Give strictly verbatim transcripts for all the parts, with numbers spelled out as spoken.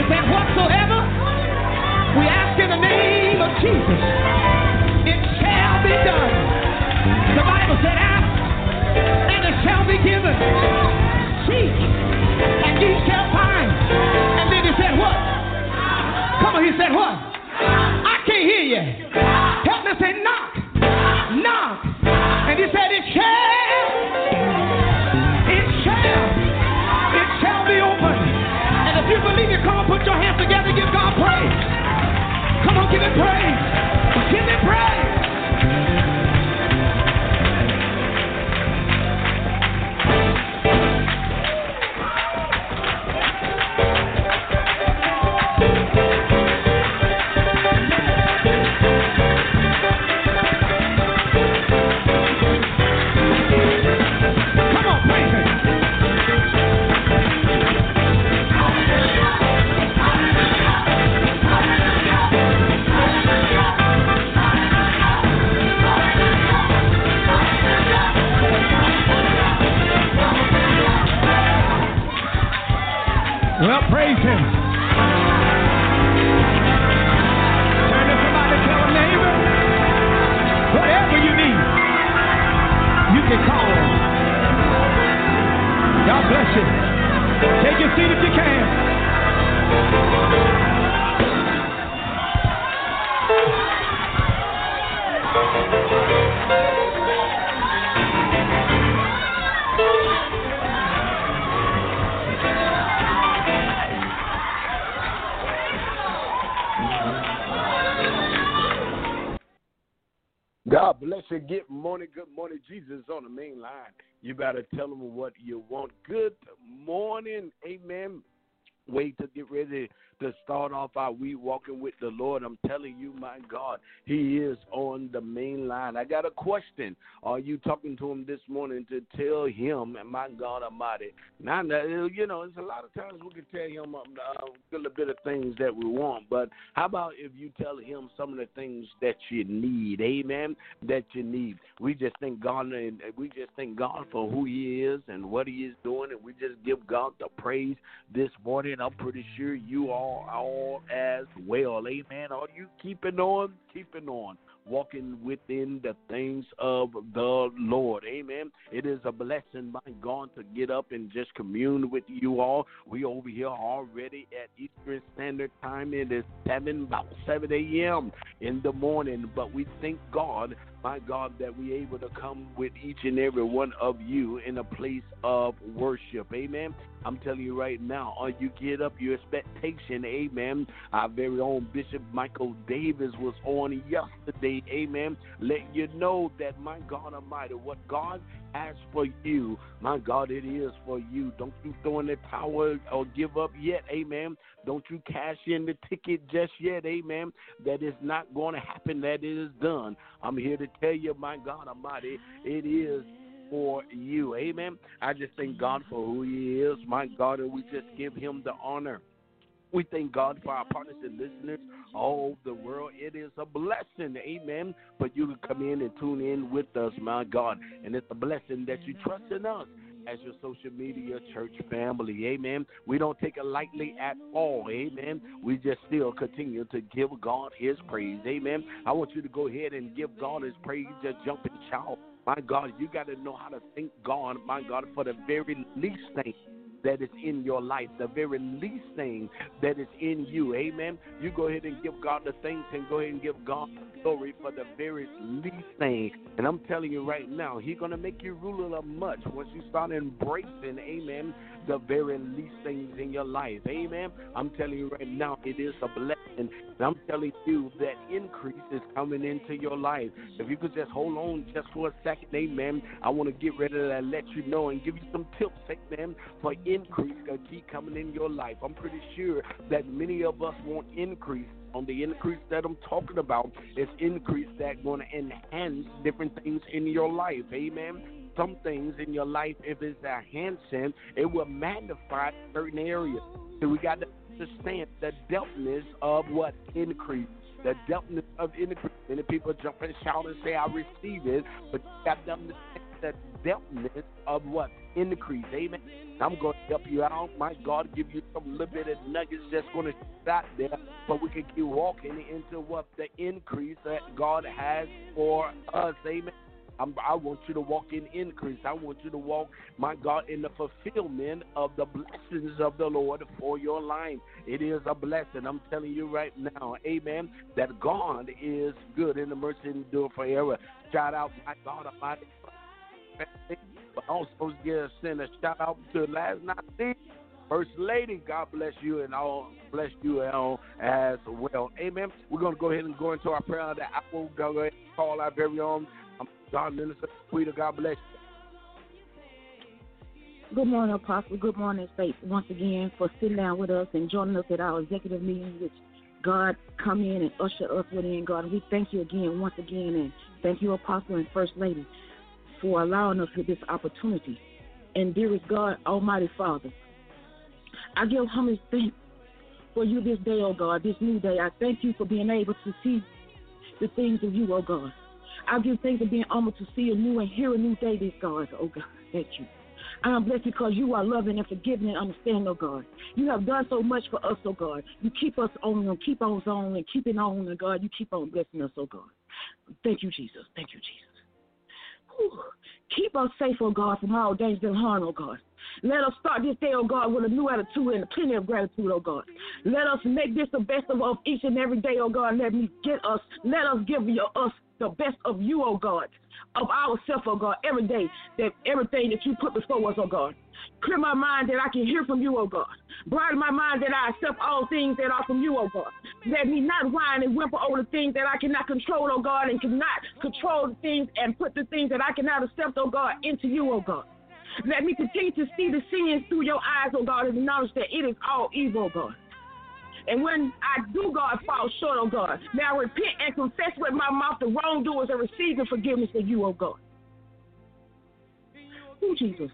said, whatsoever we ask in the name of Jesus, it shall be done. The Bible said, ask, and it shall be given. Seek, and ye shall find. And then he said, what? Come on, he said, what? I can't hear you. Help me say, knock, knock. And he said, it shall, it shall, it shall be open. And if you believe it, come on, put your hands together, give God praise. Come on, give him praise. Give him praise. Well, praise him. Turn to somebody, tell a neighbor, whatever you need, you can call him. God bless you. Take your seat if you can. God bless you. Good morning. Good morning. Jesus on the main line. You better tell him what you want. Good morning. Amen. Wait to get ready to start off our week walking with the Lord. I'm telling you, my God, he is on the main line. I got a question. Are you talking to him this morning to tell him, my God Almighty? Now, you know, it's a lot of times we can tell him uh, a little bit of things that we want, but how about if you tell him some of the things that you need, amen, that you need. We just thank God, and we just thank God for who he is and what he is doing, and we just give God the praise this morning. I'm pretty sure you all all as well. Amen. Are you keeping on? Keeping on. Walking within the things of the Lord. Amen. It is a blessing, my God, to get up and just commune with you all. We over here already at Eastern Standard Time. It is seven, about seven a.m. in the morning. But we thank God, my God, that we're able to come with each and every one of you in a place of worship. Amen. I'm telling you right now, uh, you get up your expectation. Amen. Our very own Bishop Michael Davis was on yesterday. Amen. Let you know that, my God Almighty, what God has for you, my God, it is for you. Don't you throw in the towel or give up yet. Amen. Don't you cash in the ticket just yet. Amen. That is not going to happen. That it is done. I'm here to tell you, my God Almighty, it is for you. Amen. I just thank God for who he is, my God, and we just give him the honor. We thank God for our partners and listeners all over the world. It is a blessing, amen, for you to come in and tune in with us, my God. And it's a blessing that you trust in us as your social media church family, amen. We don't take it lightly at all, amen. We just still continue to give God his praise, amen. I want you to go ahead and give God his praise. Just jump and shout. My God, you got to know how to thank God, my God, for the very least thing that is in your life, the very least thing that is in you, amen. You go ahead and give God the thanks and go ahead and give God the glory for the very least thing. And I'm telling you right now, he's going to make you ruler of much once you start embracing, amen, the very least things in your life, amen. I'm telling you right now, it is a blessing. And I'm telling you that increase is coming into your life. If you could just hold on just for a second, amen, I want to get ready to let you know and give you some tips, amen, for increase to keep coming in your life. I'm pretty sure that many of us want increase. On the increase that I'm talking about is increase that's going to enhance different things in your life, amen. Some things in your life, if it's enhancing, it will magnify certain areas. So we got to understand the depthness of what increase. The depthness of increase. Many people jump and shout and say, I receive it, but you got to understand the depthness of what? Increase. Amen. I'm going to help you out. My God, give you some little bit of nuggets that's going to stop there, but we can keep walking into what the increase that God has for us. Amen. I'm, I want you to walk in increase. I want you to walk, my God, in the fulfillment of the blessings of the Lord for your life. It is a blessing. I'm telling you right now, amen, that God is good and the mercy endure forever. Shout out, my God Almighty. But also give send a shout out to last night, First Lady. God bless you and all bless you all as well. Amen. We're going to go ahead and go into our prayer. That I will go ahead and call our very own God Minister Sweeter. God bless you. Good morning, Apostle. Good morning, Faith. Once again, for sitting down with us and joining us at our executive meeting, which God come in and usher us within, God. We thank you again, once again, and thank you, Apostle and First Lady, for allowing us with this opportunity. And dearest God, Almighty Father, I give humble thanks for you this day, oh God, this new day. I thank you for being able to see the things of you, oh God. I give thanks for being able to see a new and hear a new day this, God, oh God. Thank you. I am blessed because you are loving and forgiving and understanding, oh God. You have done so much for us, oh God. You keep us on and keep us on and keep it on, and God, you keep on blessing us, oh God. Thank you, Jesus. Thank you, Jesus. Whew. Keep us safe, oh God, from all danger and harm, oh God. Let us start this day, oh God, with a new attitude and plenty of gratitude, oh God. Let us make this the best of us each and every day, oh God. Let me get us, let us give you, us the best of you, oh God, of ourselves, oh God, every day, that everything that you put before us, oh God. Clear my mind that I can hear from you, oh God. Brighten my mind that I accept all things that are from you, oh God. Let me not whine and whimper over the things that I cannot control, oh God, and cannot control the things and put the things that I cannot accept, oh God, into you, oh God. Let me continue to see the sins through your eyes, oh God, and acknowledge that it is all evil, oh God. And when I do, God, fall short, oh God, may I repent and confess with my mouth the wrongdoers and receive the forgiveness of you, oh God. Oh, Jesus.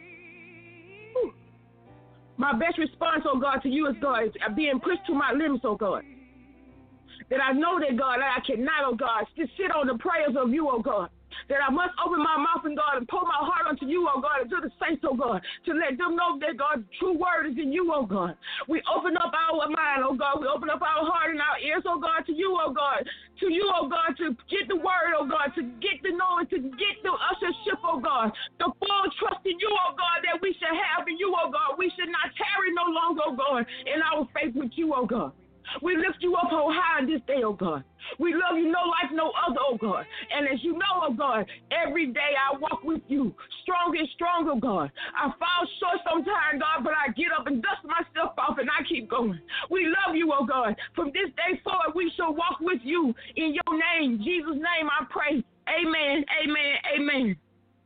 Ooh. My best response, oh God, to you is, God, is being pushed to my limits, oh God. That I know that, God, that I cannot, oh God, just sit on the prayers of you, oh God. That I must open my mouth and God and pour my heart unto you, oh God, and to the saints, oh God, to let them know that God's true word is in you, oh God. We open up our mind, oh God. We open up our heart and our ears, oh God, to you, oh God. To you, oh God, to get the word, oh God, to get the knowledge, to get the ushership, oh God. The full trust in you, oh God, that we should have in you, oh God. We should not tarry no longer, oh God, in our faith with you, oh God. We lift you up oh high this day, oh God. We love you no like no other, oh God. And as you know, oh God, every day I walk with you, stronger and stronger, God. I fall short sometimes, God, but I get up and dust myself off and I keep going. We love you, oh God. From this day forward, we shall walk with you in your name. Jesus' name I pray. Amen, amen, amen.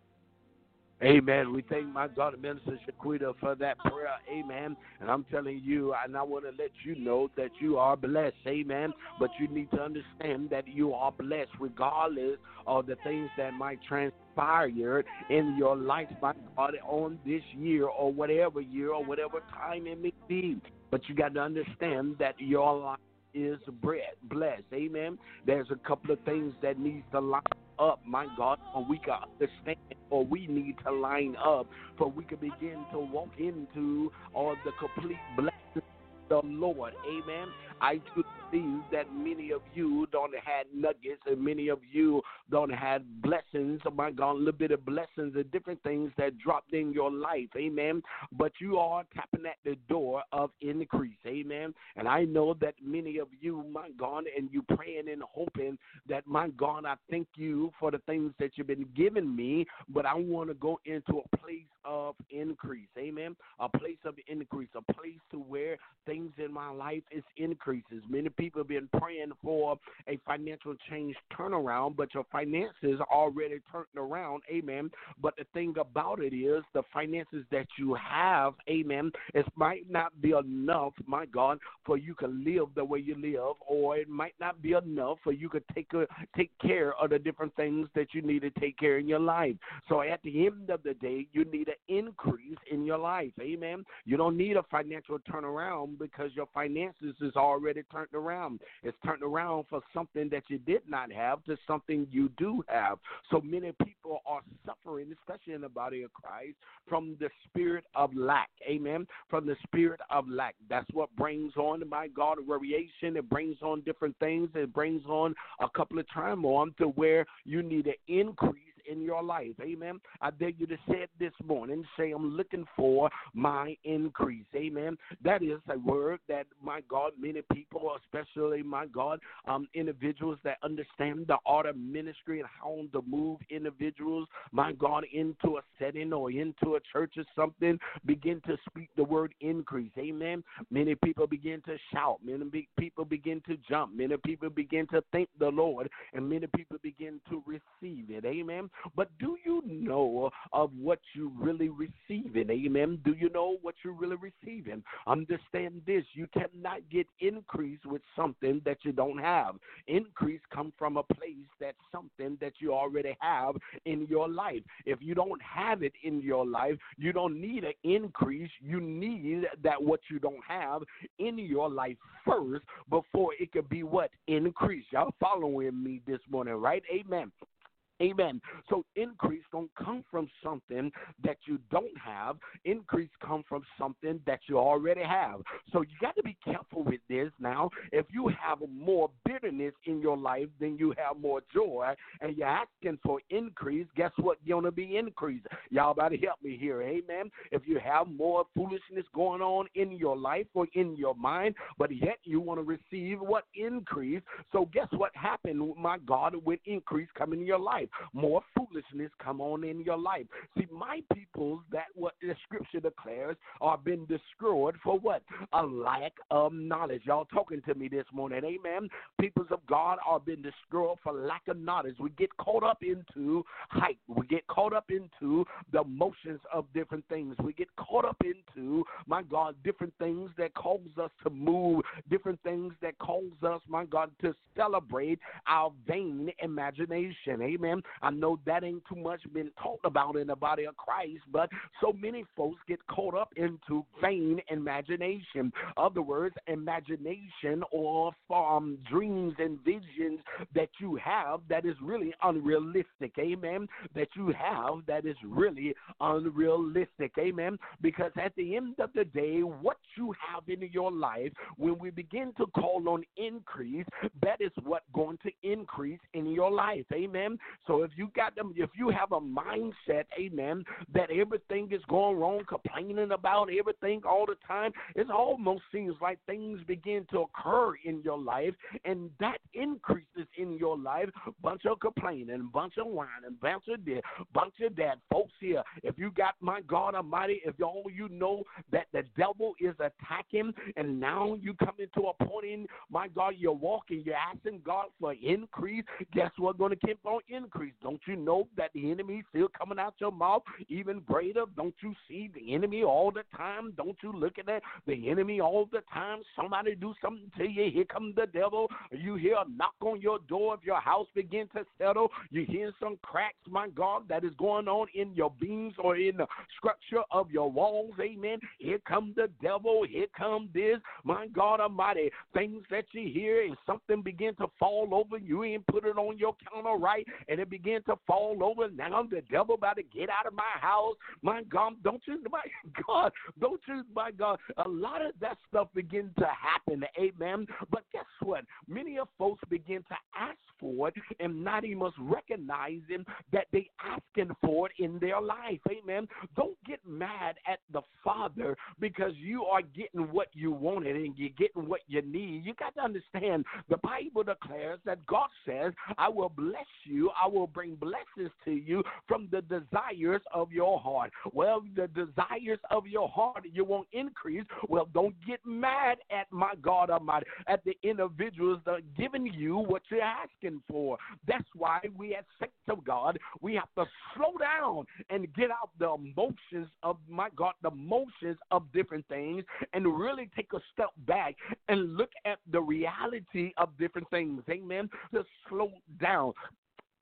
Amen. We thank my God, Minister Shaquita, for that prayer. Amen. And I'm telling you, and I want to let you know that you are blessed. Amen. But you need to understand that you are blessed regardless of the things that might transpire in your life, my God, on this year or whatever year or whatever time it may be. But you got to understand that your life is blessed. Amen. There's a couple of things that needs to line up, my God, or we can understand, or we need to line up, for we can begin to walk into all the complete blessings of the Lord. Amen. I do believe that many of you don't have nuggets, and many of you don't have blessings. Oh my God, a little bit of blessings and different things that dropped in your life. Amen. But you are tapping at the door of increase. Amen. And I know that many of you, my God, and you praying and hoping that, my God, I thank you for the things that you've been giving me, but I want to go into a place of increase. Amen. A place of increase, a place to where things in my life is increases. Many people have been praying for a financial change turnaround, but your finances are already turned around. Amen. But the thing about it is the finances that you have, amen, it might not be enough, my God, for you to live the way you live, or it might not be enough for you to take a, take care of the different things that you need to take care in your life. So at the end of the day, you need an increase in your life. Amen. You don't need a financial turnaround because your finances is already already turned around. It's turned around for something that you did not have to something you do have. So many people are suffering, especially in the body of Christ, from the spirit of lack. Amen. From the spirit of lack. That's what brings on, my God, variation. It brings on different things. It brings on a couple of turmoil to where you need an increase in your life. Amen. I dare you to say it this morning. Say, I'm looking for my increase. Amen. That is a word that, my God, many people, especially, my God, um, individuals that understand the art of ministry and how to move individuals, my God, into a setting or into a church or something, begin to speak the word increase. Amen. Many people begin to shout. Many people begin to jump. Many people begin to thank the Lord, and many people begin to receive it. Amen. But do you know of what you really receiving? Amen. Do you know what you're really receiving? Understand this. You cannot get increase with something that you don't have. Increase comes from a place that's something that you already have in your life. If you don't have it in your life, you don't need an increase. You need that what you don't have in your life first before it could be what? Increase. Y'all following me this morning, right? Amen. Amen. So increase don't come from something that you don't have. Increase come from something that you already have. So you got to be careful with this now. If you have more bitterness in your life than you have more joy, and you're asking for increase, guess what? You're going to be increased. Y'all better help me here. Amen. If you have more foolishness going on in your life or in your mind, but yet you want to receive what? Increase. So guess what happened, my God, when increase come in your life? More foolishness come on in your life. See, my peoples, that what the scripture declares, are been destroyed for what? A lack of knowledge. Y'all talking to me this morning, amen? Peoples of God are been destroyed for lack of knowledge. We get caught up into hype. We get caught up into the motions of different things. We get caught up into, my God, different things that cause us to move, different things that cause us, my God, to celebrate our vain imagination, amen? I know that ain't too much been talked about in the body of Christ, but so many folks get caught up into vain imagination. Other words, imagination or um, dreams and visions that you have that is really unrealistic, amen, that you have that is really unrealistic, amen, because at the end of the day, what you have in your life, when we begin to call on increase, that is what going to increase in your life, amen. So if you got them, if you have a mindset, amen, that everything is going wrong, complaining about everything all the time, it almost seems like things begin to occur in your life, and that increases in your life. Bunch of complaining, bunch of whining, bunch of this, bunch of that. Folks here, if you got, my God Almighty, if all you know that the devil is attacking, and now you come into a point in, my God, you're walking, you're asking God for increase, guess what's going to keep on increase? Don't you know that the enemy is still coming out your mouth even greater? Don't you see the enemy all the time? Don't you look at that? The enemy all the time. Somebody do something to you. Here comes the devil. You hear a knock on your door. If your house begin to settle, you hear some cracks, my God, that is going on in your beams or in the structure of your walls. Amen. Here comes the devil. Here comes this. My God Almighty. Things that you hear and something begin to fall over. You ain't put it on your counter right, and it begin to fall over. Now the devil about to get out of my house. My God, don't you, my God, don't you, my God, a lot of that stuff begin to happen, amen. But guess what? Many of folks begin to ask for it and not even recognizing that they asking for it in their life, amen. Don't get mad at the Father because you are getting what you wanted and you're getting what you need. You got to understand, the Bible declares that God says, I will bless you, I will bring blessings to you from the desires of your heart. Well, the desires of your heart, you won't increase. Well, don't get mad at, my God Almighty, at the individuals that are giving you what you're asking for. That's why we as saints of God, we have to slow down and get out the emotions of, my God, the motions of different things and really take a step back and look at the reality of different things. Amen. Just slow down.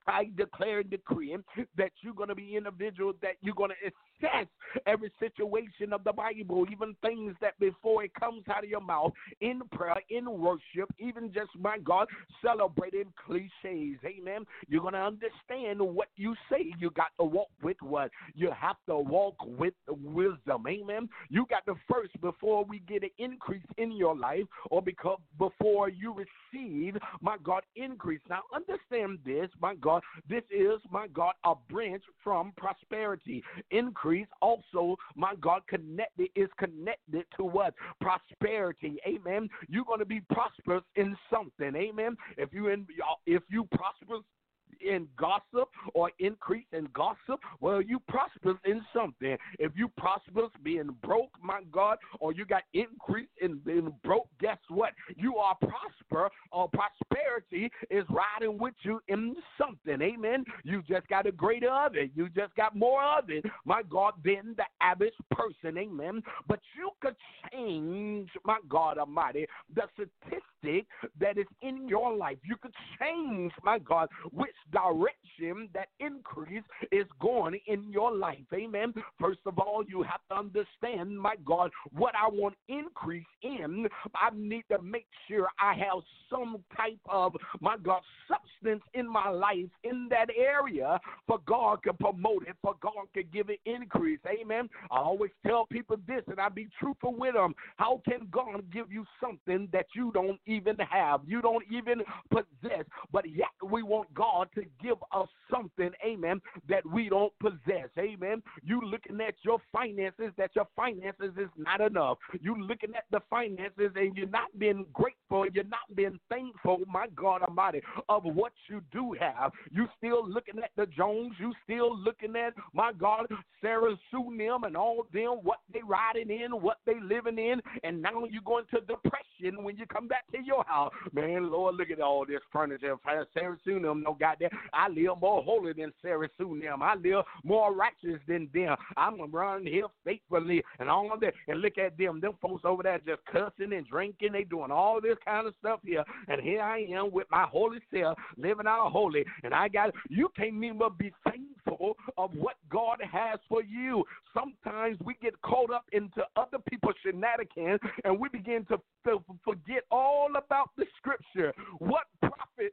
I declare and decree that you're going to be individuals that you're going to assess every situation of the Bible, even things that before it comes out of your mouth, in prayer, in worship, even just, my God, celebrating cliches. Amen. You're going to understand what you say. You got to walk with what? You have to walk with wisdom. Amen. You got to first, before we get an increase in your life, or because before you receive, my God, increase. Now, understand this, my God. This is, my God, a branch from prosperity. Increase also, my God, connected is connected to what? Prosperity. Amen. You're going to be prosperous in something. Amen. If you in, if you prosperous in gossip or increase in gossip, well, you prosperous in something. If you prosperous being broke, my God, or you got increase in being broke, guess what? You are prosper, or prosperity is riding with you in something. Amen. You just got a greater of it. You just got more of it, my God, than the average person. Amen. But you could change, my God Almighty, the statistic that is in your life. You could change, my God, which direction that increase is going in your life. Amen. First of all, you have to understand, my God, what I want increase in. I need to make sure I have some type of, my God, substance in my life in that area for God to promote it, for God to give it increase. Amen. I always tell people this, and I be truthful with them. How can God give you something that you don't even have, you don't even possess, but yet we want God to give us something, amen, that we don't possess. Amen. You looking at your finances, that your finances is not enough. You looking at the finances and you're not being grateful, you're not being thankful, my God Almighty, of what you do have. You still looking at the Jones, you still looking at, my God, Sarah Sue them and all them, what they riding in, what they living in, and now you go into depression when you come back to your house. Man, Lord, look at all this furniture. Sarah Sue them, no goddamn, I live more holy than Sarah Sue them. I live more righteous than them. I'm running here faithfully and all of that. And look at them. Them folks over there just cussing and drinking. They doing all this kind of stuff here. And here I am with my holy self living out holy. And I got, you can't even be thankful of what God has for you. Sometimes we get caught up into other people's shenanigans and we begin to f- forget all about the scripture. What profit,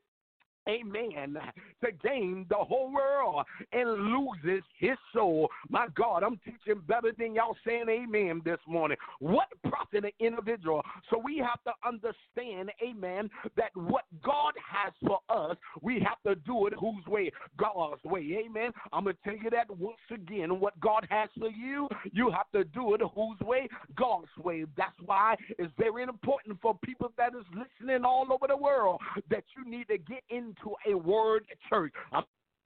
amen, to gain the whole world and loses his soul? My God, I'm teaching better than y'all saying amen this morning. What profit an individual? So we have to understand, amen, that what God has for us, we have to do it whose way? God's way. Amen. I'm going to tell you that once again. What God has for you, you have to do it whose way? God's way. That's why it's very important for people that is listening all over the world that you need to get into a word church. I'm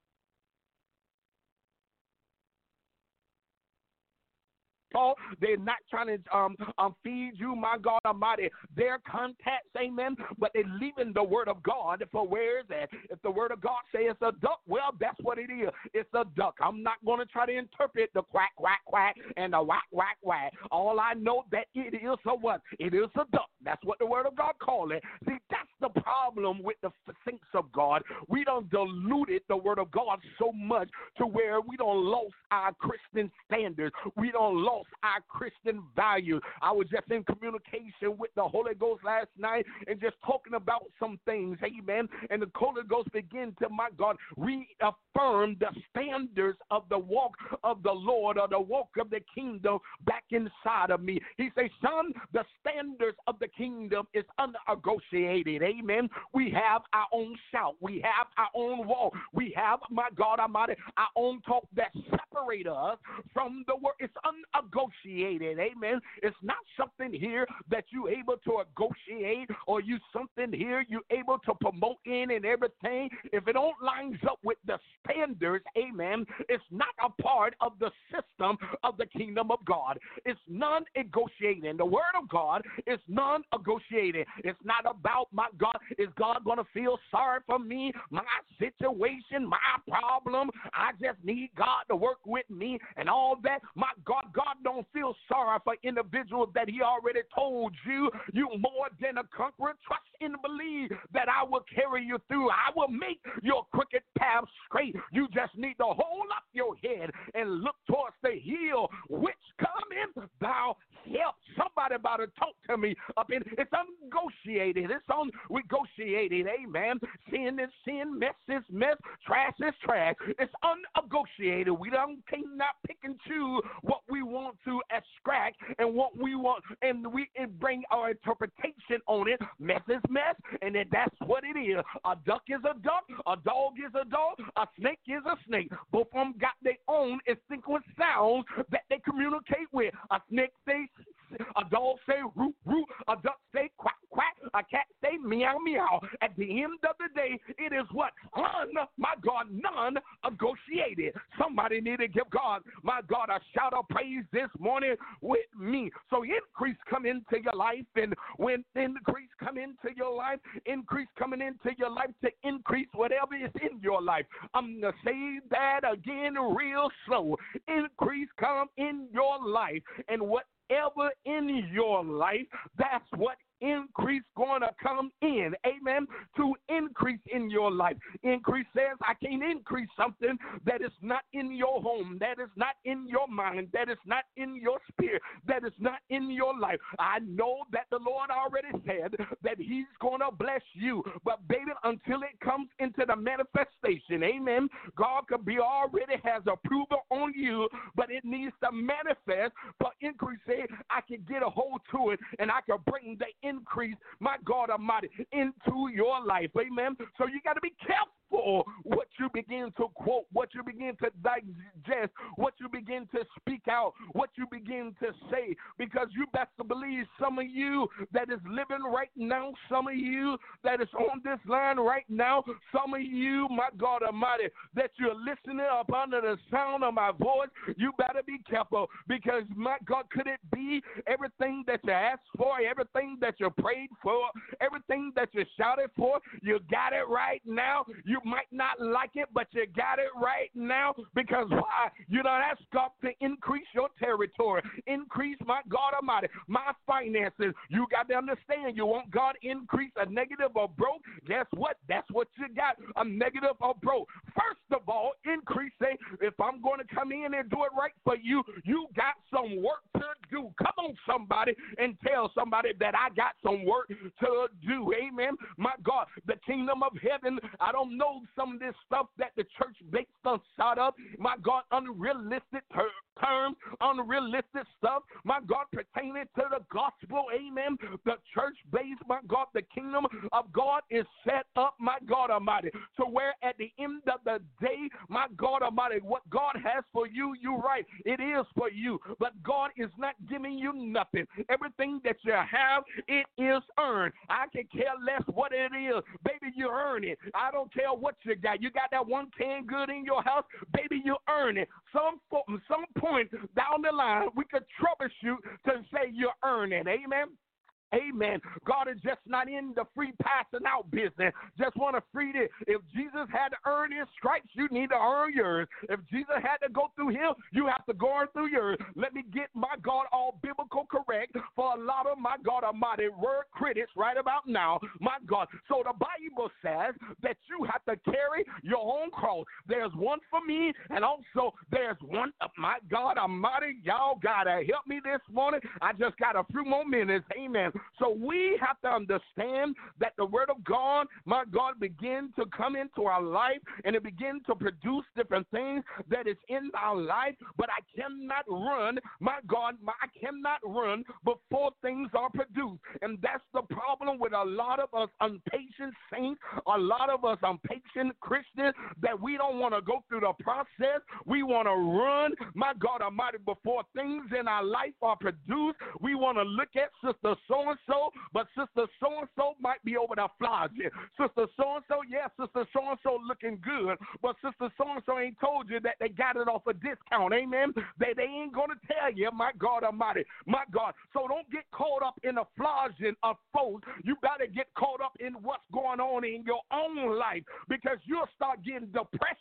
They're not trying to um, um, feed you, my God Almighty, their contacts, amen, but they're leaving the word of God for where is that? If the word of God says it's a duck, well, that's what it is. It's a duck. I'm not going to try to interpret the quack, quack, quack, and the whack, whack, whack. All I know that it is a what? It is a duck. That's what the word of God call it. See, that's the problem with the saints of God. We don't diluted the word of God so much to where we don't lost our Christian standards. We don't lost our Christian values. I was just in communication with the Holy Ghost last night and just talking about some things, amen, and the Holy Ghost began to, my God, reaffirm the standards of the walk of the Lord, or the walk of the kingdom back inside of me. He says, son, the standards of the kingdom is unnegotiated, amen. We have our own shout. We have our own walk. We have, my God Almighty, our own talk that separates us from the word. It's unnegotiated, amen. It's not something here that you able to negotiate, or you something here you able to promote in and everything. If it don't lines up with the standards, amen, it's not a part of the system of the kingdom of God. It's non-negotiating. The word of God is non-negotiating. It's not about, my God, is God going to feel sorry for me, my situation, my problem? I just need God to work with me and all that. My God, God don't feel sorry for individuals that he already told you, you more than a conqueror. Trust and believe that I will carry you through. I will make your crooked path straight. You just need to hold up your head and look towards the hill which cometh thou help. Somebody about to talk to me up in it's unnegotiated. It's unnegotiated. Amen. Sin is sin, mess is mess, trash is trash. It's unnegotiated. We don't cannot pick and choose what we want to extract and what we want, and we and bring our interpretation on it. Mess is mess, and then that's what it is. A duck is a duck, a dog is a dog, a snake is a snake. Both of them got their own instinctive sounds that they communicate with. A snake says, a dog say root root, a duck say quack quack, a cat say meow meow. At the end of the day, it is what? Un, my God, non-negotiated. Somebody need to give God, my God, a shout of praise this morning with me. So increase come into your life, and when increase come into your life, increase coming into your life to increase whatever is in your life. I'm going to say that again real slow. Increase come in your life, and whatever in your life, that's what increase going to come in. Amen. To increase in your life. Increase says I can't increase something that is not in your home, that is not in your mind, that is not in your spirit, that is not in your life. I know that the Lord already said that he's going to bless you, but baby, until it comes into the manifestation, amen, God could be already has approval on you, but it needs to manifest. But increase says I can get a hold to it, and I can bring the increase, my God Almighty, into your life. Amen. So you got to be careful what you begin to quote, what you begin to digest, what you begin to speak out, what you begin to say, because you best to believe some of you that is living right now, some of you that is on this line right now, some of you, my God Almighty, that you're listening up under the sound of my voice, you better be careful, because my God, could it be everything that you asked for, everything that you prayed for, everything that you shouted for, you got it right now. You might not like it, but you got it right now, because why? You don't ask God to increase your territory, increase, my God Almighty, my finances. You got to understand, you want God to increase a negative or broke, guess what? That's what you got, a negative or broke. First of all, increase, say, if I'm going to come in and do it right for you, you got some work to do. Come on, somebody, and tell somebody that I got some work to do. Amen. My God, the kingdom of heaven, I don't know some of this stuff that the church based on shot up. My God, unrealistic ter- terms, unrealistic stuff. My God, pertaining to the gospel. Amen. The church based, my God, the kingdom of God is set up, my God Almighty, to where at the end of the day, my God Almighty, what God has for you, you're right, it is for you. But God is not giving you nothing. Everything that you have, it is earned. I can care less what it is. Baby, you earn it. I don't care what you got. You got that one canned good in your house, baby, you earn it. Some some point down the line, we could troubleshoot to say you earn it. Amen. Amen. God is just not in the free passing out business. Just want to free it. If Jesus had to earn his stripes, you need to earn yours. If Jesus had to go through him, you have to go through yours. Let me get, my God, all biblical correct for a lot of, my God Almighty, word critics right about now. My God. So the Bible says that you have to carry your own cross. There's one for me, and also there's one, my God Almighty, y'all got to help me this morning. I just got a few more minutes. Amen. So we have to understand that the word of God, my God, begin to come into our life, and it begin to produce different things that is in our life. But I cannot run, my God, my, I cannot run before things are produced. And that's the problem with a lot of us impatient saints, a lot of us impatient Christians, that we don't want to go through the process. We want to run, my God Almighty, before things in our life are produced. We want to look at Sister so so, but Sister so-and-so might be over the flogging. Sister so-and-so, yeah, Sister so-and-so looking good, but Sister so-and-so ain't told you that they got it off a discount, amen? They, they ain't going to tell you, my God Almighty, my God. So don't get caught up in the flogging of folks. You got to get caught up in what's going on in your own life, because you'll start getting depression,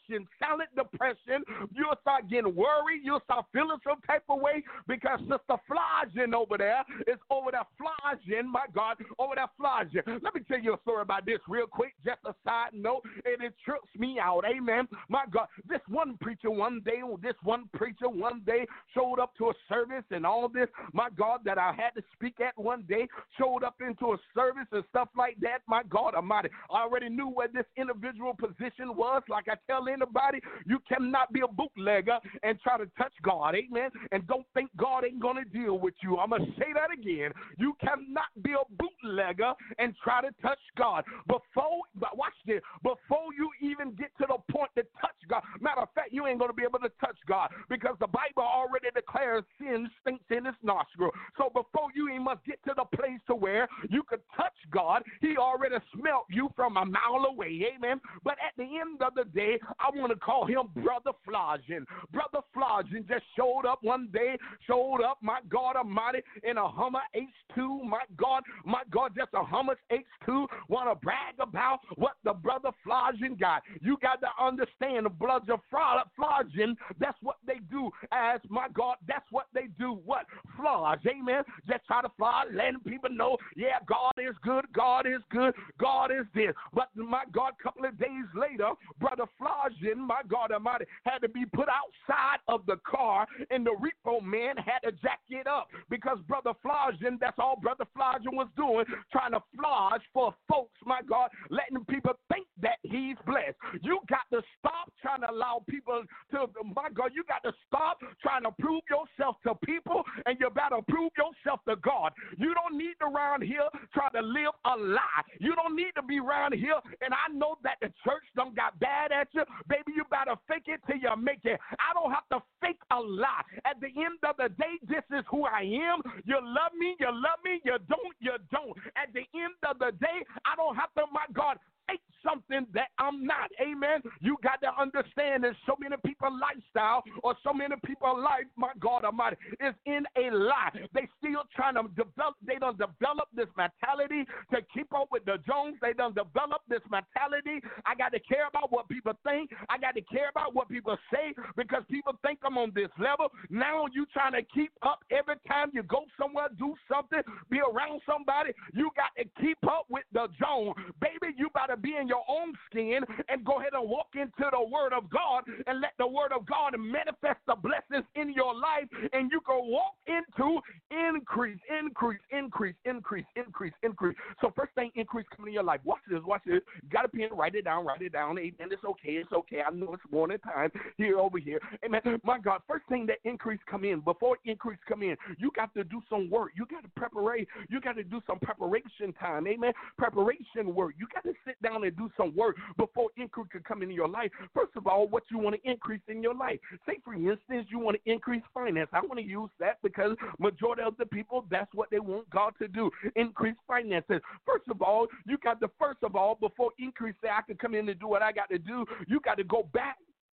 silent depression. You'll start getting worried. You'll start feeling some type of way because Sister Flogging over there is over there flogging, my God, over there flogging. Let me tell you a story about this real quick, just a side note, and it trips me out. Amen. My God, this one preacher one day, this one preacher one day showed up to a service and all this, my God, that I had to speak at one day, showed up into a service and stuff like that. My God Almighty, I already knew where this individual position was. Like I tell anybody, you cannot be a bootlegger and try to touch God. Amen. And don't think God ain't going to deal with you. I'm going to say that again. You cannot be a bootlegger and try to touch God. Before, but watch this, before you even get to the point to touch God, matter of fact, you ain't going to be able to touch God because the Bible already declares sin stinks in its nostril. So before you even must get to the place to where you could touch God, he already smelt you from a mile away. Amen. But at the end of the day, I want to call him Brother Flogging. Brother Flogging just showed up one day, showed up, my God Almighty, in a Hummer H two. My God, my God, just a Hummer H two. Want to brag about what the Brother Flogging got. You got to understand the bloods of flogging. That's what they do as, my God, that's what they do. What? Flog. Amen. Just try to flog, letting people know, yeah, God is good. God is good. God is this. But my God, a couple of days later, Brother Flogging, my God Almighty, had to be put outside of the car, and the repo man had to jack it up because Brother Flogging, that's all Brother Flogging was doing, trying to flog for folks, my God, letting people think that he's blessed. You got to stop trying to allow people to, my God, you got to stop trying to prove yourself to people, and you better prove yourself to God. You don't need to around here try to live a lie. You don't need to be around here, and I know that the church done got bad at you. Baby, you better fake it till you make it. I don't have to fake a lie. At the end of the day, this is who I am. You love me, you love me, you don't, you don't. At the end of the day, I don't have to, my God, fake something that I'm not. Amen. You got to understand that so many people's lifestyle or so many people's life, my God Almighty, is in a lie. They still trying to develop, they done develop this mentality to keep up with the Jones. They done develop this mentality. I got to care about what people think. I got to care about what people say because people think I'm on this level. Now you trying to keep up every time you go somewhere, do something, be around somebody. You got to keep up with the Jones. Baby, you better be in your own skin and go ahead and walk into the Word of God and let the Word of God manifest the blessings in your life, and you can walk into increase, increase, increase, increase, increase, increase. So first thing, increase coming in your life. Watch this, watch this. You got a pen, write it down, write it down. Amen. It's okay, it's okay. I know it's morning time here over here. Amen. My God, first thing that increase come in, before increase come in, you got to do some work. You got to preparate. You got to do some preparation time. Amen. Preparation work. You got to sit down and do some work before increase can come into your life. First of all, what you want to increase in your life. Say, for instance, you want to increase finance. I want to use that because majority of the people, that's what they want God to do, increase finances. First of all, you got to, first of all, before increase say, I can come in and do what I got to do, you got to go back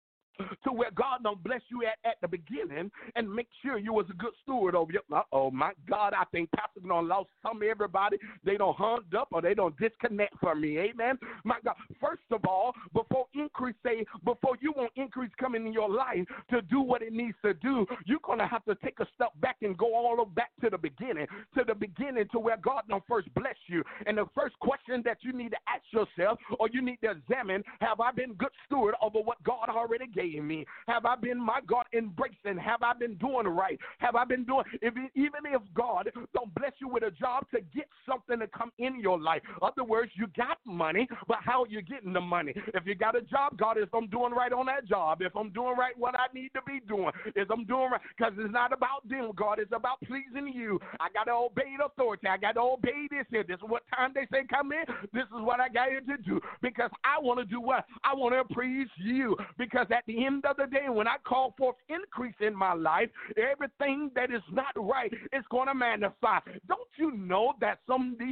to where God don't bless you at, at the beginning and make sure you was a good steward over you. Oh my God, I think Pastor done lost some everybody. They don't hung up or they don't disconnect from me. Amen. My God, first of all, before increase say, before you want increase coming in your life to do what it needs to do, you're going to have to take a step back and go all the way back to the beginning, to the beginning to where God done first bless you. And the first question that you need to ask yourself or you need to examine, have I been good steward over what God already gave me? Have I been, my God, embracing? Have I been doing right? Have I been doing, if, even if God don't bless you with a job to get something to come in your life. Other words, you got money, but how are you getting the money? If you got a job, God, if I'm doing right on that job, if I'm doing right what I need to be doing, if I'm doing right, because it's not about them, God, it's about pleasing you. I got to obey the authority. I got to obey this here. This is what time they say come in. This is what I got here to do because I want to do what? I want to please you because at the end of the day, when I call forth increase in my life, everything that is not right is going to magnify. Don't you know that some of these church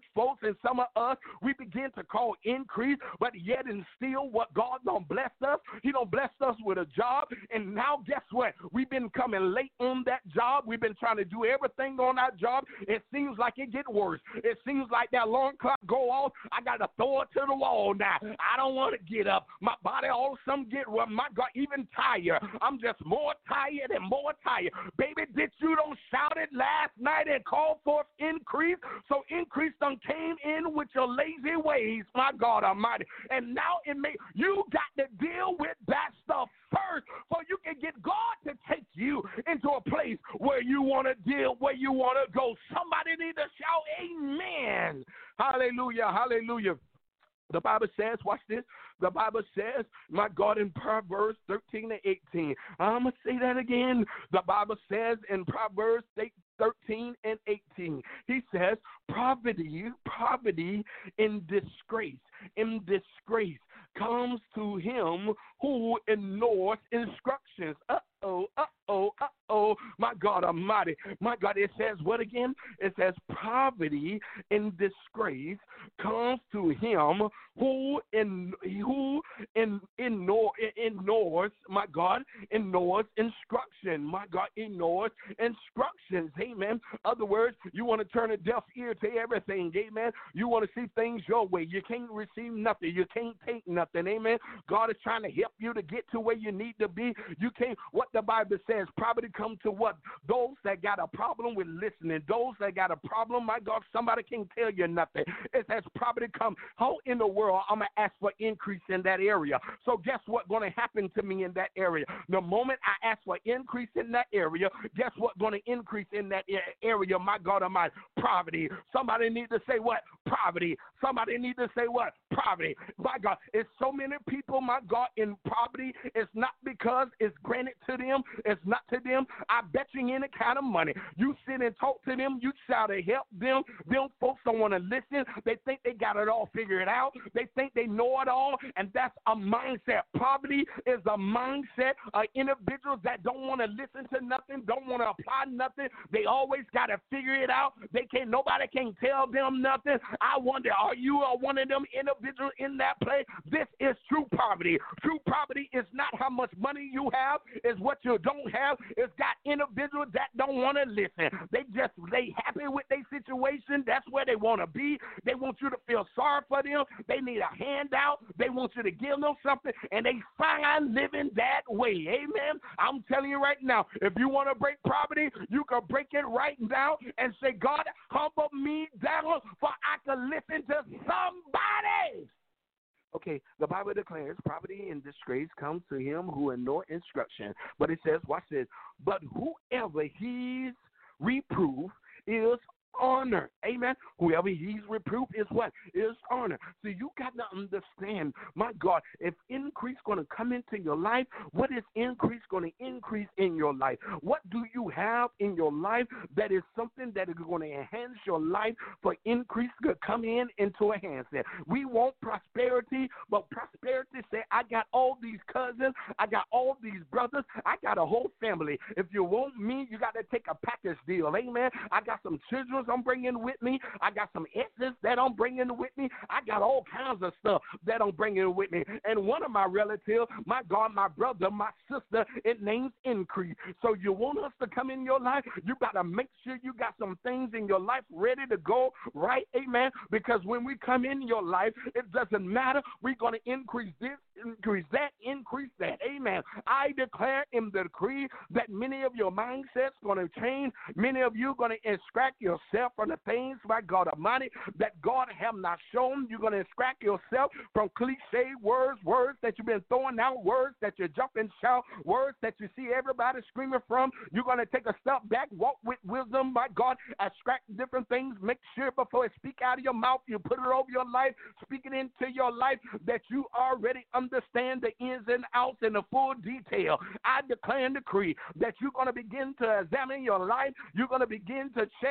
folks and some of us, we begin to call increase, but yet and still what God don't bless us, he don't bless us with a job, and now guess what? We've been coming late on that job. We've been trying to do everything on our job. It seems like it get worse. It seems like that alarm clock go off. I got to throw it to the wall now. I don't want to get up. My body all of a sudden get, well, my God, even tired. I'm just more tired and more tired. Baby, did you don't shout it last night and call forth increase? So increase done came in with your lazy ways, my God Almighty. And now it may, you got to deal with that stuff first so you can get God to take you into a place where you want to deal, where you want to go. Somebody need to shout amen. Hallelujah, hallelujah. The Bible says, watch this, the Bible says, my God, in Proverbs thirteen and eighteen. I'm going to say that again. The Bible says in Proverbs thirteen and eighteen, he says, poverty, poverty in disgrace, in disgrace comes to him who ignores instructions. Uh-oh, uh-oh, uh-oh, my God Almighty. My God, it says what again? It says poverty and disgrace comes to him who in who in ignore, ignores, my God, ignores instruction. My God, ignores instructions. Amen. Other words, you want to turn a deaf ear to everything. Amen. You want to see things your way. You can't receive nothing. You can't take nothing. Amen. God is trying to help you to get to where you need to be. You can't, what the Bible says, poverty come to what? Those that got a problem with listening. Those that got a problem, my God, somebody can't tell you nothing. It says poverty come. How in the world I'm going to ask for increase in that area? So guess what's going to happen to me in that area? The moment I ask for increase in that area, guess what's going to increase in that area? My God Almighty, poverty. Somebody need to say what? Poverty. Somebody need to say what? Poverty. My God, it's so many people, my God, in poverty. It's not because it's granted to them. It's not to them. I bet you any kind of money. You sit and talk to them. You try to help them. Them folks don't want to listen. They think they got it all figured out. They think they know it all, and that's a mindset. Poverty is a mindset of individuals that don't want to listen to nothing, don't want to apply nothing. They always got to figure it out. They can't. Nobody can tell them nothing. I wonder, are you one of them individuals in that place? This is true poverty. True poverty is not how much money you have, it's what you don't have. It's got individuals that don't want to listen. They just, they happy with their situation. That's where they want to be. They want you to feel sorry for them. They need a handout. They want you to give them something, and they find living that way. Amen. I'm telling you right now, if you want to break poverty, you can break it right now and say, God, humble me down for I can listen to somebody. Okay, the Bible declares poverty and disgrace comes to him who ignore instruction. But it says, watch this, but whoever he's reproof is honor. Amen. Whoever he's reproved is what? Is honor. So you got to understand, my God, if increase going to come into your life, what is increase going to increase in your life? What do you have in your life that is something that is going to enhance your life for increase to come in into enhancement? We want prosperity, but prosperity say, I got all these cousins, I got all these brothers, I got a whole family. If you want me, you got to take a package deal. Amen. I got some children I'm bringing with me. I got some exes that I'm bringing with me. I got all kinds of stuff that I'm bringing with me. And one of my relatives, my God, my brother, my sister, it names increase. So you want us to come in your life, you got to make sure you got some things in your life ready to go, right? Amen. Because when we come in your life, it doesn't matter. We're going to increase this, increase that, increase that. Amen. I declare in the decree that many of your mindsets going to change. Many of you going to extract yourself from the things, my God Almighty, that God have not shown. You're going to extract yourself from cliche words, words that you've been throwing out, words that you jump and shout, words that you see everybody screaming from. You're going to take a step back, walk with wisdom, my God, extract different things. Make sure before it speak out of your mouth, you put it over your life, speak it into your life, that you already understand the ins and outs and the full detail. I declare and decree that you're going to begin to examine your life. You're going to begin to check everything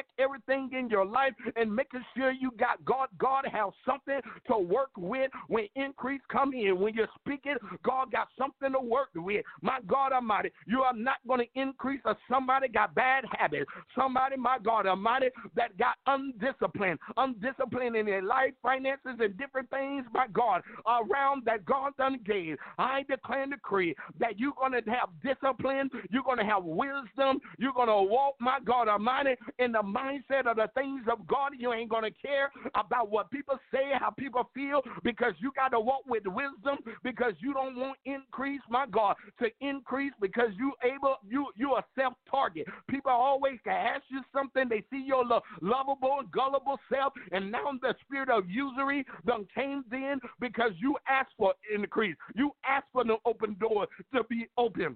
everything in your life and making sure you got God. God has something to work with when increase come in. When you're speaking, God got something to work with. My God Almighty, you are not going to increase if somebody got bad habits. Somebody, my God Almighty, that got undisciplined, undisciplined in their life, finances, and different things, my God, around that God done gave. I declare and decree that you're going to have discipline, you're going to have wisdom, you're going to walk, my God Almighty, in the mindset of the things of God. You ain't going to care about what people say, how people feel, because you got to walk with wisdom, because you don't want increase, my God, to increase, because you able, you you are self-target. People always can ask you something, they see your lo- lovable and gullible self, and now the spirit of usury done came in because you asked for increase. You asked for the open door to be open.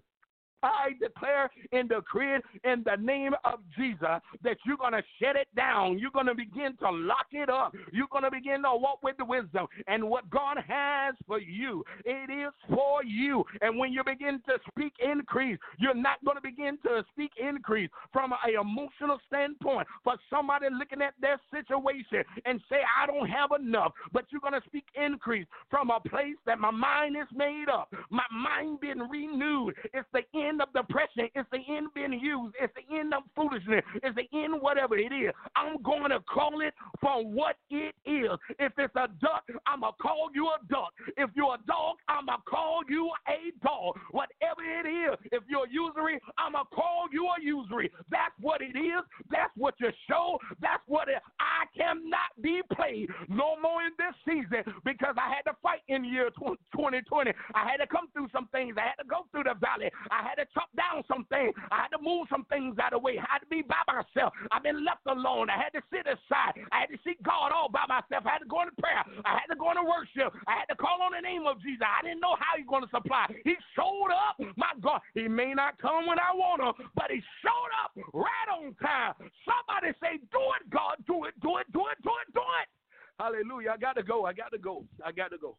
I declare and decree in the name of Jesus that you're going to shut it down. You're going to begin to lock it up. You're going to begin to walk with the wisdom. And what God has for you, it is for you. And when you begin to speak increase, you're not going to begin to speak increase from an emotional standpoint for somebody looking at their situation and say, I don't have enough. But you're going to speak increase from a place that my mind is made up. My mind been renewed. It's the end of depression. It's the end being used. It's the end of foolishness. It's the end whatever it is. I'm going to call it for what it is. If it's a duck, I'm going to call you a duck. If you're a dog, I'm going to call you a dog. Whatever it is. If you're usury, I'm going to call you a usury. That's what it is. That's what you show. That's what it, I cannot be played no more in this season because I had to fight in year twenty twenty. I had to come through some things. I had to go through the valley. I had to chop down some things. I had to move some things out of the way. I had to be by myself. I've been left alone. I had to sit aside. I had to seek God all by myself. I had to go into prayer. I had to go into worship. I had to call on the name of Jesus. I didn't know how he's going to supply. He showed up. My God, he may not come when I want him, but he showed up right on time. Somebody say, do it, God. Do it, do it, do it, do it, do it. Hallelujah. I got to go. I got to go. I got to go.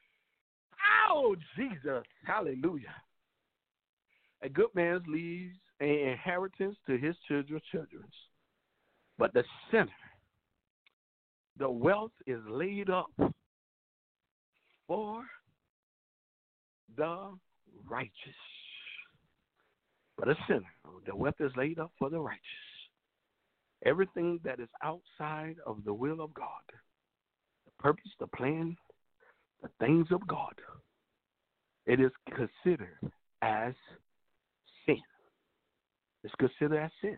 Oh, Jesus. Hallelujah. A good man leaves an inheritance to his children's children. But the sinner, the wealth is laid up for the righteous. But a sinner, the wealth is laid up for the righteous. Everything that is outside of the will of God, the purpose, the plan, the things of God, it is considered as sin. It's considered as sin.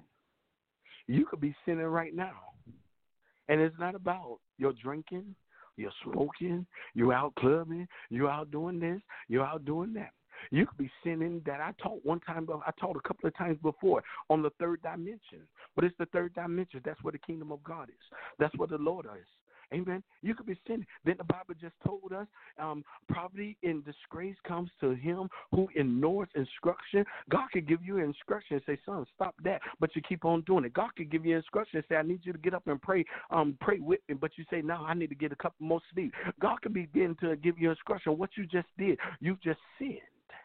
You could be sinning right now. And it's not about your drinking, you're smoking, you're out clubbing, you're out doing this, you're out doing that. You could be sinning that I taught one time, I taught a couple of times before on the third dimension. But it's the third dimension. That's where the kingdom of God is. That's where the Lord is. Amen. You could be sinning. Then the Bible just told us um, poverty and disgrace comes to him who ignores instruction. God could give you instruction and say, son, stop that, but you keep on doing it. God could give you instruction and say, I need you to get up and pray, um, pray with me, but you say, no, I need to get a couple more sleep. God could begin to give you instruction. What you just did, you just sinned.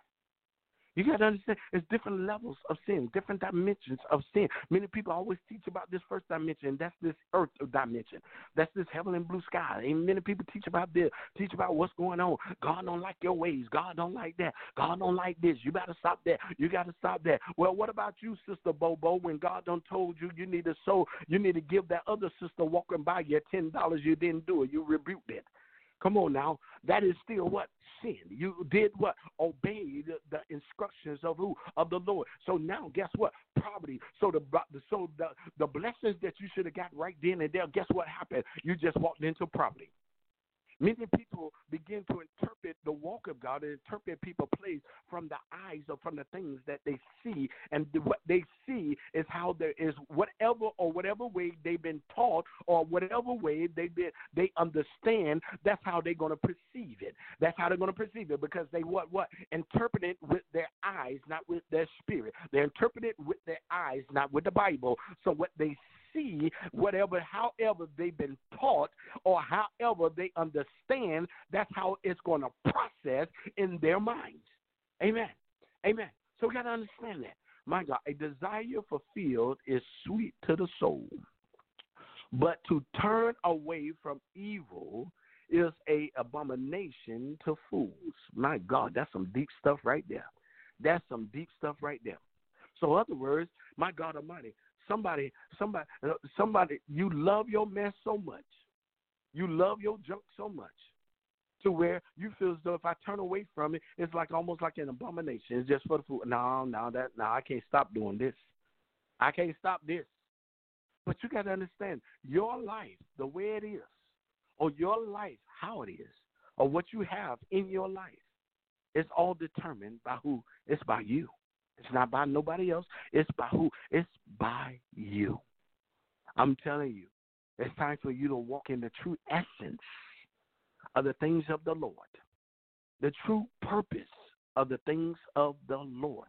You got to understand, there's different levels of sin, different dimensions of sin. Many people always teach about this first dimension. That's this earth dimension. That's this heaven and blue sky. And many people teach about this, teach about what's going on. God don't like your ways. God don't like that. God don't like this. You got to stop that. You got to stop that. Well, what about you, Sister Bobo, when God done told you you need to sow, you need to give that other sister walking by you ten dollars, you didn't do it. You rebuked it. Come on now. That is still what? Sin. You did what? Obey the, the instructions of who? Of the Lord. So now, guess what? Poverty. So the so the, the blessings that you should have got right then and there, guess what happened? You just walked into poverty. Many people begin to interpret the walk of God and interpret people's place from the eyes or from the things that they see. And what they see is how there is whatever or whatever way they've been taught or whatever way they've been, they understand, that's how they're going to perceive it. That's how they're going to perceive it because they what, what? Interpret it with their eyes, not with their spirit. They interpret it with their eyes, not with the Bible. So what they see, whatever, however they've been taught or however they understand, that's how it's going to process in their minds. Amen. Amen. So we got to understand that. My God, a desire fulfilled is sweet to the soul. But to turn away from evil is a abomination to fools. My God, that's some deep stuff right there. That's some deep stuff right there. So, in other words, my God Almighty, somebody, somebody, somebody, you love your mess so much, you love your junk so much, to where you feel as though if I turn away from it, it's like almost like an abomination. It's just for the food. No, no, that, no, I can't stop doing this. I can't stop this. But you got to understand, your life, the way it is, or your life, how it is, or what you have in your life, it's all determined by who? It's by you. It's not by nobody else. It's by who? It's by you. I'm telling you, it's time for you to walk in the true essence of the things of the Lord, the true purpose of the things of the Lord.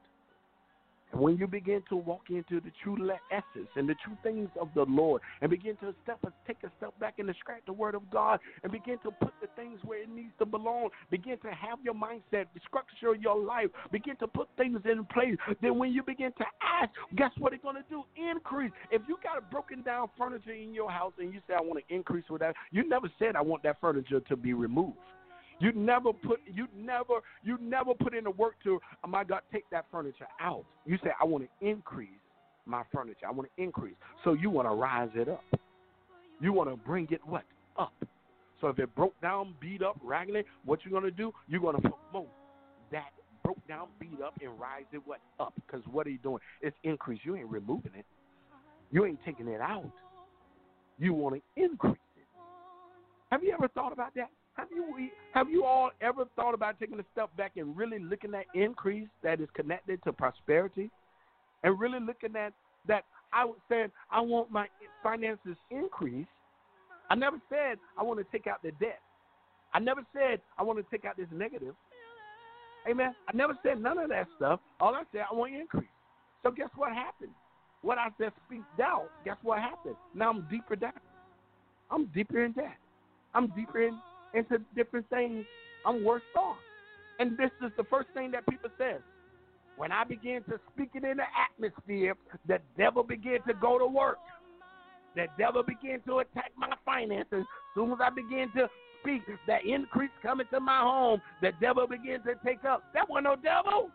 And when you begin to walk into the true essence and the true things of the Lord and begin to step, take a step back and scratch the word of God and begin to put the things where it needs to belong, begin to have your mindset, structure your life, begin to put things in place, then when you begin to ask, guess what it's going to do? Increase. If you got a broken down furniture in your house and you say, I want to increase with that, you never said, I want that furniture to be removed. You never put you never you never put in the work to, oh my God, take that furniture out. You say, I want to increase my furniture. I want to increase. So you want to rise it up. You want to bring it what? Up. So if it broke down, beat up, raggedy, what you're going to do, you're going to promote that broke down, beat up, and rise it what? Up. Because what are you doing? It's increase. You ain't removing it. You ain't taking it out. You want to increase it. Have you ever thought about that? Have you have you all ever thought about taking a step back and really looking at increase that is connected to prosperity, and really looking at that? I would say I want my finances increase. I never said I want to take out the debt. I never said I want to take out this negative. Amen. I never said none of that stuff. All I said, I want to increase. So guess what happened? What I said, speak doubt. Guess what happened? Now I'm deeper down. I'm deeper in debt. I'm deeper in. into different things, I'm worse off. And this is the first thing that people say. When I begin to speak it in the atmosphere, the devil began to go to work. The devil began to attack my finances. As soon as I begin to speak, that increase coming to my home, the devil began to take up. That wasn't no devil.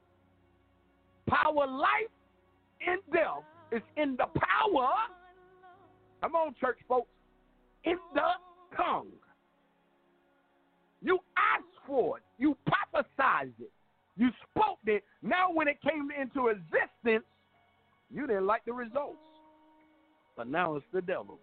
Power, life, and death is in the power. Come on, church folks. In the tongue. You asked for it. You prophesied it. You spoke it. Now when it came into existence, you didn't like the results. But now it's the devil.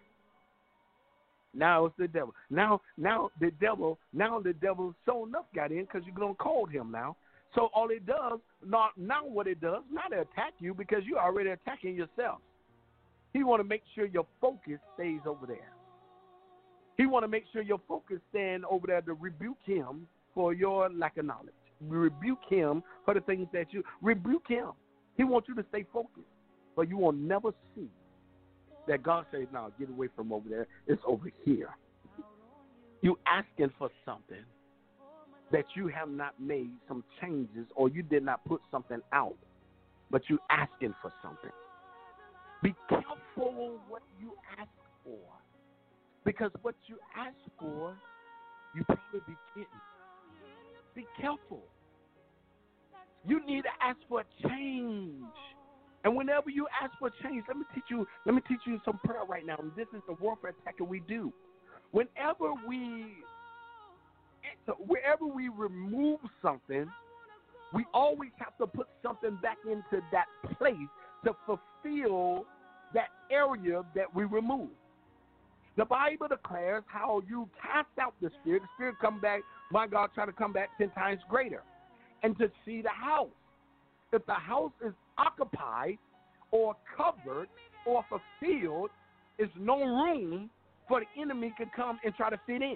Now it's the devil. Now, now the devil, now the devil so enough got in because you're going to call him now. So all it does, not now what it does, not to attack you because you're already attacking yourself. He want to make sure your focus stays over there. He want to make sure your focus stand over there to rebuke him for your lack of knowledge. Rebuke him for the things that you rebuke him. He wants you to stay focused, but you will never see that God says, "No, get away from over there. It's over here." You asking for something that you have not made some changes, or you did not put something out, but you asking for something. Be careful what you ask for. Because what you ask for, you probably be getting. Be careful. You need to ask for change. And whenever you ask for change, let me teach you, let me teach you some prayer right now. And this is the warfare tactic we do. Whenever we wherever we remove something, we always have to put something back into that place to fulfill that area that we remove. The Bible declares how you cast out the spirit, the spirit come back, my God, try to come back ten times greater. And to see the house. If the house is occupied or covered or fulfilled, there's no room for the enemy to come and try to fit in.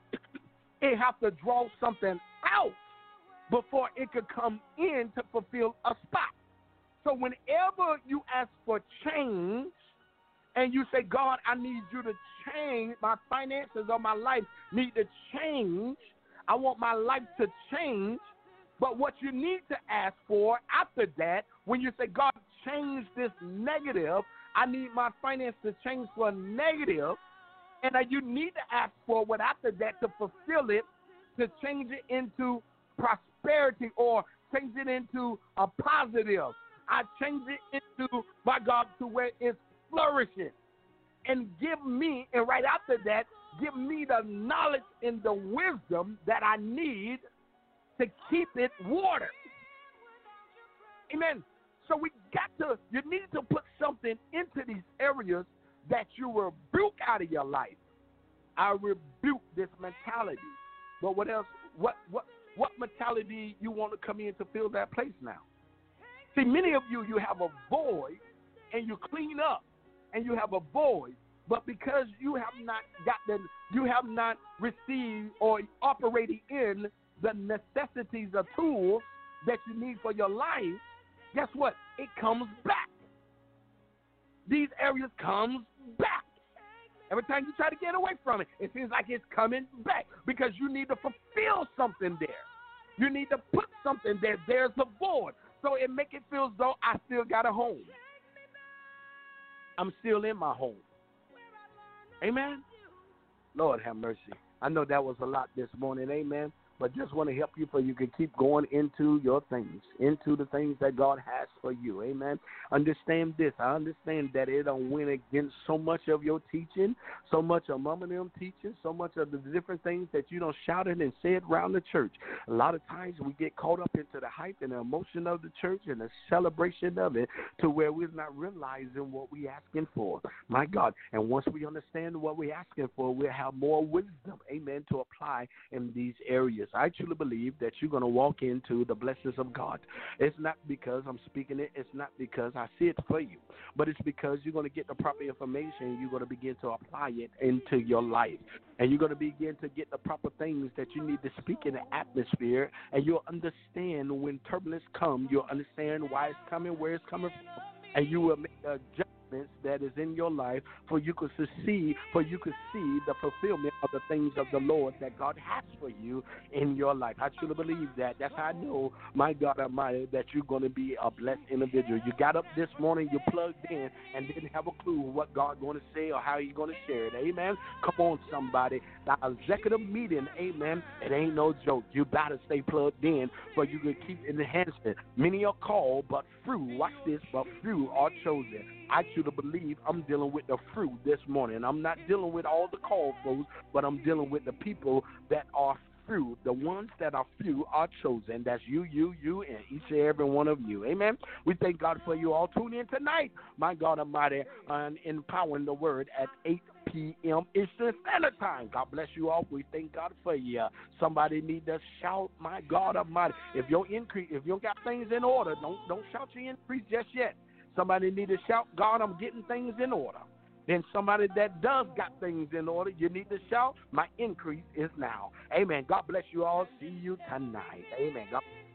It has to draw something out before it could come in to fulfill a spot. So whenever you ask for change, and you say, God, I need you to change. My finances or my life need to change. I want my life to change. But what you need to ask for after that, when you say, God, change this negative, I need my finance to change for negative, and uh, you need to ask for what after that to fulfill it, to change it into prosperity or change it into a positive. I change it into, my God, to where it's flourishing. And give me, and right after that, give me the knowledge and the wisdom that I need to keep it watered. Amen. So we got to, you need to put something into these areas that you rebuke out of your life. I rebuke this mentality. But what else, what, what, what mentality you want to come in to fill that place now? See, many of you, you have a void, and you clean up, and you have a void, but because you have not gotten, you have not received or operated in the necessities or tools that you need for your life, guess what? It comes back. These areas comes back. Every time you try to get away from it, it seems like it's coming back because you need to fulfill something there. You need to put something there. There's a void. So it make it feel as though I still got a home. I'm still in my home. Amen? Lord have mercy. I know that was a lot this morning. Amen. But just want to help you so you can keep going into your things, into the things that God has for you. Amen. Understand this. I understand that it don't win against so much of your teaching, so much of mama and them teaching, so much of the different things that you don't shouted and said around the church. A lot of times we get caught up into the hype and the emotion of the church and the celebration of it to where we're not realizing what we're asking for. My God. And once we understand what we're asking for, we'll have more wisdom, amen, to apply in these areas. I truly believe that you're going to walk into the blessings of God. It's not because I'm speaking it. It's not because I see it for you. But it's because you're going to get the proper information. You're going to begin to apply it into your life. And you're going to begin to get the proper things that you need to speak in the atmosphere. And you'll understand when turbulence comes. You'll understand why it's coming, where it's coming from. And you will make a judgment that is in your life for you could succeed, for you could see the fulfillment of the things of the Lord that God has for you in your life. I truly believe that. That's how I know, my God Almighty, that you're going to be a blessed individual. You got up this morning, you plugged in, and didn't have a clue what God's going to say or how he's going to share it. Amen? Come on, somebody. The executive meeting, amen, it ain't no joke. You got to stay plugged in for you can keep enhancing. Many are called, but few, watch this, but few are chosen. I truly believe I'm dealing with the fruit this morning. I'm not dealing with all the called folks, but I'm dealing with the people that are few. The ones that are few are chosen. That's you, you, you, and each and every one of you. Amen. We thank God for you all. Tune in tonight, my God Almighty, and empowering the word at eight p.m. Eastern Standard Time. God bless you all. We thank God for you. Somebody need to shout, my God Almighty. If your increase, if you don't got things in order, don't don't shout your increase just yet. Somebody need to shout, God, I'm getting things in order. Then somebody that does got things in order, you need to shout, my increase is now. Amen. God bless you all. See you tonight. Amen. God